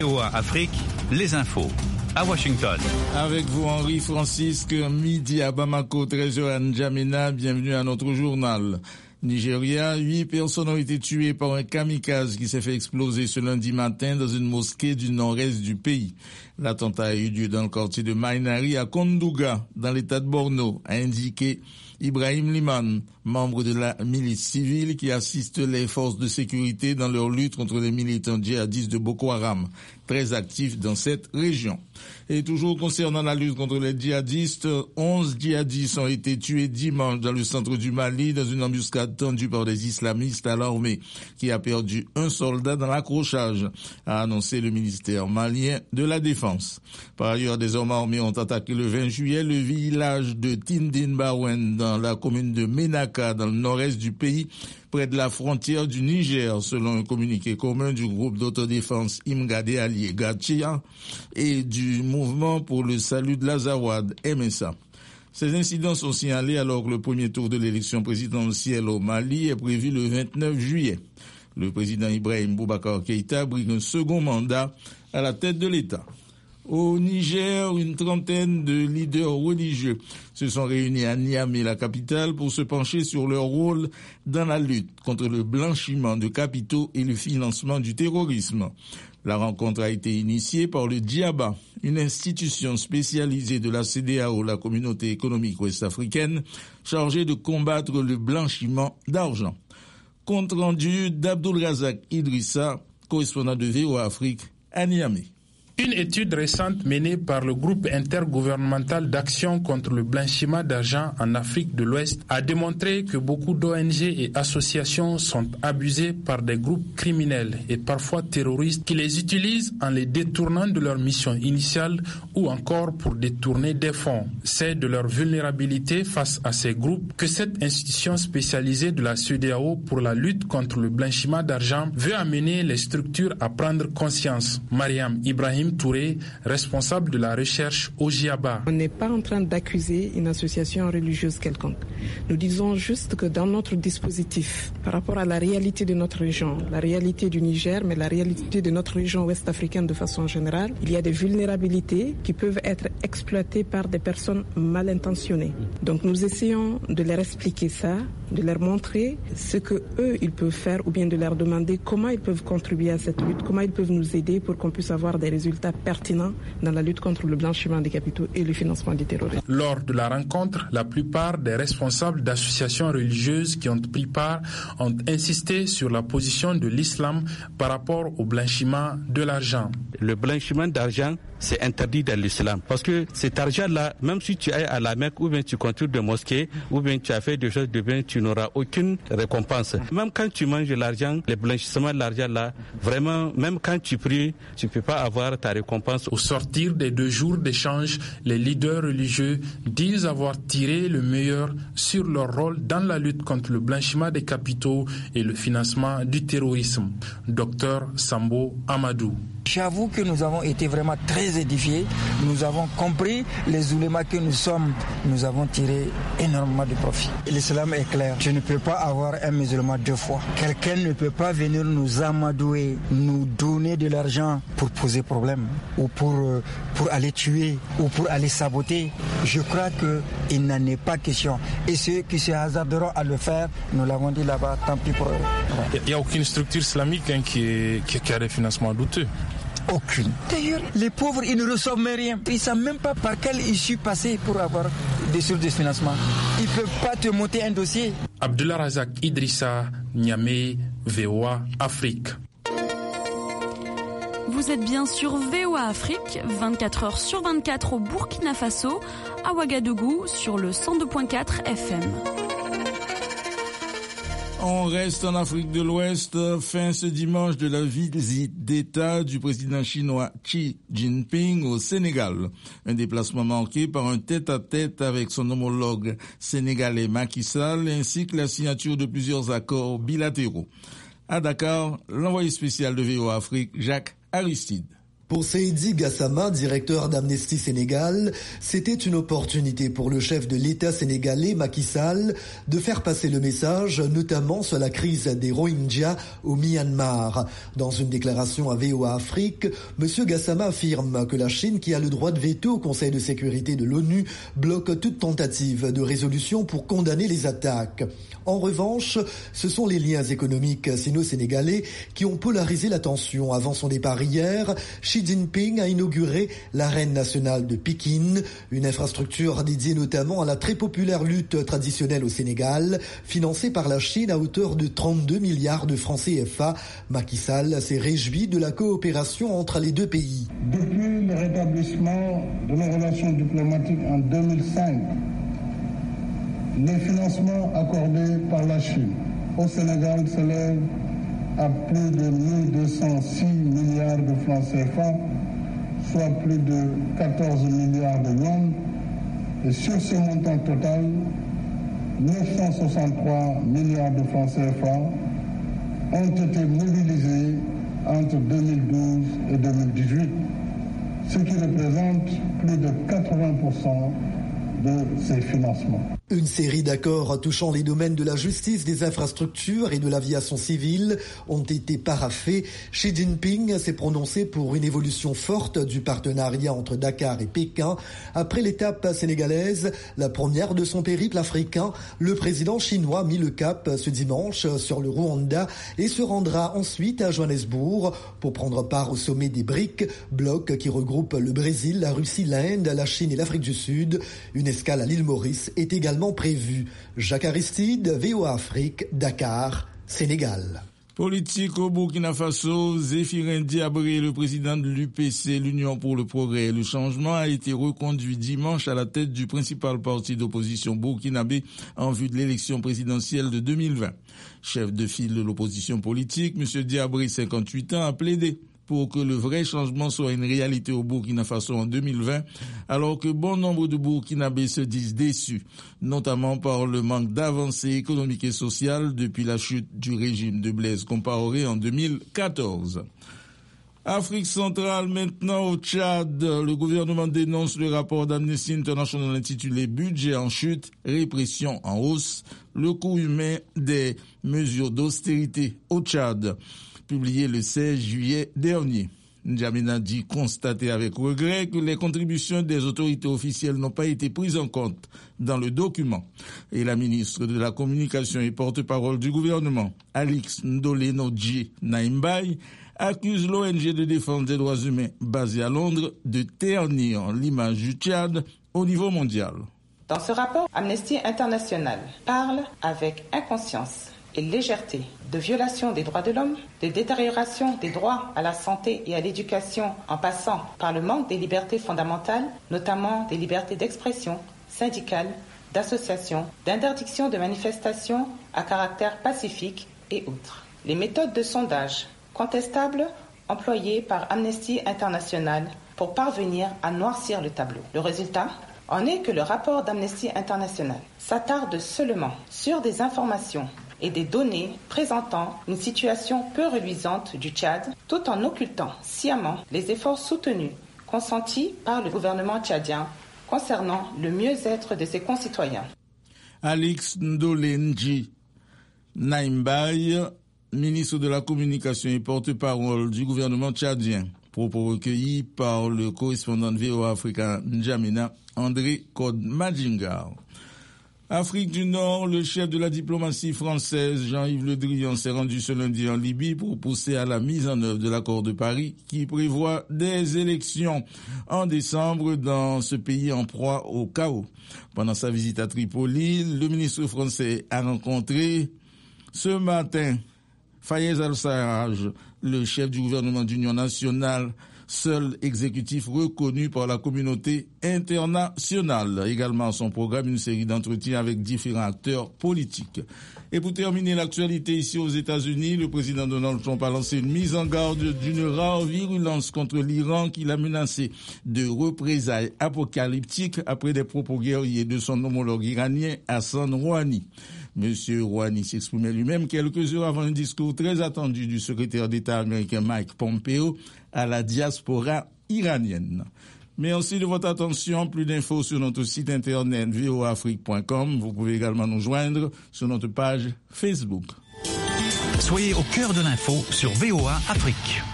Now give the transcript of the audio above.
VOA Afrique, les infos. À Washington. Avec vous, Henri Francisque, midi à Bamako, 13h à N'Djamena. Bienvenue à notre journal. Nigeria, 8 personnes ont été tuées par un kamikaze qui s'est fait exploser ce lundi matin dans une mosquée du nord-est du pays. L'attentat a eu lieu dans le quartier de Mainari à Kondouga, dans l'état de Borno, a indiqué Ibrahim Liman, membre de la milice civile qui assiste les forces de sécurité dans leur lutte contre les militants djihadistes de Boko Haram, très actifs dans cette région. Et toujours concernant la lutte contre les djihadistes, 11 djihadistes ont été tués dimanche dans le centre du Mali dans une embuscade tendue par des islamistes à l'armée qui a perdu un soldat dans l'accrochage, a annoncé le ministère malien de la Défense. Par ailleurs, des hommes armés ont attaqué le 20 juillet le village de Tindinbawen dans la commune de Menaka dans le nord-est du pays, près de la frontière du Niger, selon un communiqué commun du groupe d'autodéfense Imgade Allié Gatchia et du mouvement pour le salut de l'Azawad, MSA. Ces incidents sont signalés alors que le premier tour de l'élection présidentielle au Mali est prévu le 29 juillet. Le président Ibrahim Boubacar Keïta brigue un second mandat à la tête de l'État. Au Niger, une trentaine de leaders religieux se sont réunis à Niamey, la capitale, pour se pencher sur leur rôle dans la lutte contre le blanchiment de capitaux et le financement du terrorisme. La rencontre a été initiée par le DIABA, une institution spécialisée de la CEDEAO, la communauté économique ouest-africaine, chargée de combattre le blanchiment d'argent. Compte rendu d'Abdul Razak Idrissa, correspondant de VOA Afrique à Niamey. Une étude récente menée par le groupe intergouvernemental d'action contre le blanchiment d'argent en Afrique de l'Ouest a démontré que beaucoup d'ONG et associations sont abusées par des groupes criminels et parfois terroristes qui les utilisent en les détournant de leur mission initiale ou encore pour détourner des fonds. C'est de leur vulnérabilité face à ces groupes que cette institution spécialisée de la CEDEAO pour la lutte contre le blanchiment d'argent veut amener les structures à prendre conscience. Mariam Ibrahim Touré, responsable de la recherche au GIABA. On n'est pas en train d'accuser une association religieuse quelconque. Nous disons juste que dans notre dispositif, par rapport à la réalité de notre région, la réalité du Niger, mais la réalité de notre région ouest-africaine de façon générale, il y a des vulnérabilités qui peuvent être exploitées par des personnes mal intentionnées. Donc nous essayons de leur expliquer ça, de leur montrer ce que eux ils peuvent faire ou bien de leur demander comment ils peuvent contribuer à cette lutte, comment ils peuvent nous aider pour qu'on puisse avoir des résultats pertinents dans la lutte contre le blanchiment des capitaux et le financement du terrorisme. Lors de la rencontre, la plupart des responsables d'associations religieuses qui ont pris part ont insisté sur la position de l'islam par rapport au blanchiment de l'argent. Le blanchiment d'argent, c'est interdit dans l'islam. Parce que cet argent-là, même si tu es à la Mecque ou bien tu construis des mosquées ou bien tu as fait des choses de bien, tu n'auras aucune récompense. Même quand tu manges l'argent, le blanchissement de l'argent-là, vraiment, même quand tu pries, tu ne peux pas avoir ta récompense. Au sortir des 2 jours d'échange, les leaders religieux disent avoir tiré le meilleur sur leur rôle dans la lutte contre le blanchiment des capitaux et le financement du terrorisme. Docteur Sambo Amadou. J'avoue que nous avons été vraiment très édifiés. Nous avons compris les oulémas que nous sommes. Nous avons tiré énormément de profit. L'islam est clair. Tu ne peux pas avoir un musulman 2 fois. Quelqu'un ne peut pas venir nous amadouer, nous donner de l'argent pour poser problème ou pour aller tuer ou pour aller saboter. Je crois qu'il n'en est pas question. Et ceux qui se hasarderont à le faire, nous l'avons dit là-bas, tant pis pour eux. Il n'y a aucune structure islamique qui a des financements douteux. Aucune. D'ailleurs, les pauvres, ils ne reçoivent même rien. Ils ne savent même pas par quelle issue passer pour avoir des sources de financement. Ils ne peuvent pas te monter un dossier. Abdullah Razak Idrissa, Niamey, VOA Afrique. Vous êtes bien sur VOA Afrique, 24 heures sur 24 au Burkina Faso, à Ouagadougou, sur le 102.4 FM. On reste en Afrique de l'Ouest, fin ce dimanche de la visite d'État du président chinois Xi Jinping au Sénégal. Un déplacement marqué par un tête-à-tête avec son homologue sénégalais Macky Sall ainsi que la signature de plusieurs accords bilatéraux. À Dakar, l'envoyé spécial de VOA Afrique, Jacques Aristide. Pour Seydi Gassama, directeur d'Amnesty Sénégal, c'était une opportunité pour le chef de l'État sénégalais, Macky Sall, de faire passer le message, notamment sur la crise des Rohingyas au Myanmar. Dans une déclaration à VOA Afrique, M. Gassama affirme que la Chine, qui a le droit de veto au Conseil de sécurité de l'ONU, bloque toute tentative de résolution pour condamner les attaques. En revanche, ce sont les liens économiques sino-sénégalais qui ont polarisé la tension. Avant son départ hier, Xi Jinping a inauguré l'arène nationale de Pékin, une infrastructure dédiée notamment à la très populaire lutte traditionnelle au Sénégal, financée par la Chine à hauteur de 32 milliards de francs CFA. Macky Sall s'est réjoui de la coopération entre les deux pays. Depuis le rétablissement de nos relations diplomatiques en 2005, les financements accordés par la Chine au Sénégal s'élèvent à plus de 1206 milliards de francs CFA, soit plus de 14 milliards de yuans. Et sur ce montant total, 963 milliards de francs CFA ont été mobilisés entre 2012 et 2018, ce qui représente plus de 80% de ces financements. Une série d'accords touchant les domaines de la justice, des infrastructures et de l'aviation civile ont été paraphés. Xi Jinping s'est prononcé pour une évolution forte du partenariat entre Dakar et Pékin. Après l'étape sénégalaise, la première de son périple africain, le président chinois a mis le cap ce dimanche sur le Rwanda et se rendra ensuite à Johannesburg pour prendre part au sommet des BRICS, bloc qui regroupe le Brésil, la Russie, l'Inde, la Chine et l'Afrique du Sud. Une escale à l'île Maurice est également prévu. Jacques Aristide, VOA Afrique, Dakar, Sénégal. Politique au Burkina Faso, Zéphirin Diabré, le président de l'UPC, l'Union pour le Progrès et le Changement, a été reconduit dimanche à la tête du principal parti d'opposition burkinabé en vue de l'élection présidentielle de 2020. Chef de file de l'opposition politique, M. Diabré, 58 ans, a plaidé pour que le vrai changement soit une réalité au Burkina Faso en 2020, alors que bon nombre de Burkinabés se disent déçus, notamment par le manque d'avancées économiques et sociales depuis la chute du régime de Blaise Compaoré en 2014. Afrique centrale, maintenant au Tchad, le gouvernement dénonce le rapport d'Amnesty International intitulé « Budget en chute, répression en hausse, le coût humain des mesures d'austérité au Tchad ». Publié le 16 juillet dernier. N'Djamena dit constater avec regret que les contributions des autorités officielles n'ont pas été prises en compte dans le document. Et la ministre de la Communication et porte-parole du gouvernement, Alix Ndolé-Nodji Naimbaye, accuse l'ONG de défense des droits humains basée à Londres de ternir l'image du Tchad au niveau mondial. Dans ce rapport, Amnesty International parle avec inconscience et légèreté de violation des droits de l'homme, de détérioration des droits à la santé et à l'éducation en passant par le manque des libertés fondamentales, notamment des libertés d'expression, syndicale, d'association, d'interdiction de manifestations à caractère pacifique et autres. Les méthodes de sondage contestables employées par Amnesty International pour parvenir à noircir le tableau. Le résultat en est que le rapport d'Amnesty International s'attarde seulement sur des informations et des données présentant une situation peu reluisante du Tchad, tout en occultant sciemment les efforts soutenus consentis par le gouvernement tchadien concernant le mieux-être de ses concitoyens. Alix Ndolé-Nodji Naimbaye, ministre de la Communication et porte-parole du gouvernement tchadien, propos recueillis par le correspondant de VOA Africa N'Djamena, André Code-Madjingar. Afrique du Nord, le chef de la diplomatie française, Jean-Yves Le Drian, s'est rendu ce lundi en Libye pour pousser à la mise en œuvre de l'accord de Paris qui prévoit des élections en décembre dans ce pays en proie au chaos. Pendant sa visite à Tripoli, le ministre français a rencontré ce matin Fayez al-Sarraj, le chef du gouvernement d'union nationale, seul exécutif reconnu par la communauté internationale. Également à son programme, une série d'entretiens avec différents acteurs politiques. Et pour terminer l'actualité ici aux États-Unis, le président Donald Trump a lancé une mise en garde d'une rare virulence contre l'Iran qui l'a menacé de représailles apocalyptiques après des propos guerriers de son homologue iranien Hassan Rouhani. M. Rouhani s'exprimait lui-même quelques heures avant un discours très attendu du secrétaire d'État américain Mike Pompeo à la diaspora iranienne. Merci de votre attention. Plus d'infos sur notre site internet voaafrique.com. Vous pouvez également nous joindre sur notre page Facebook. Soyez au cœur de l'info sur VOA Afrique.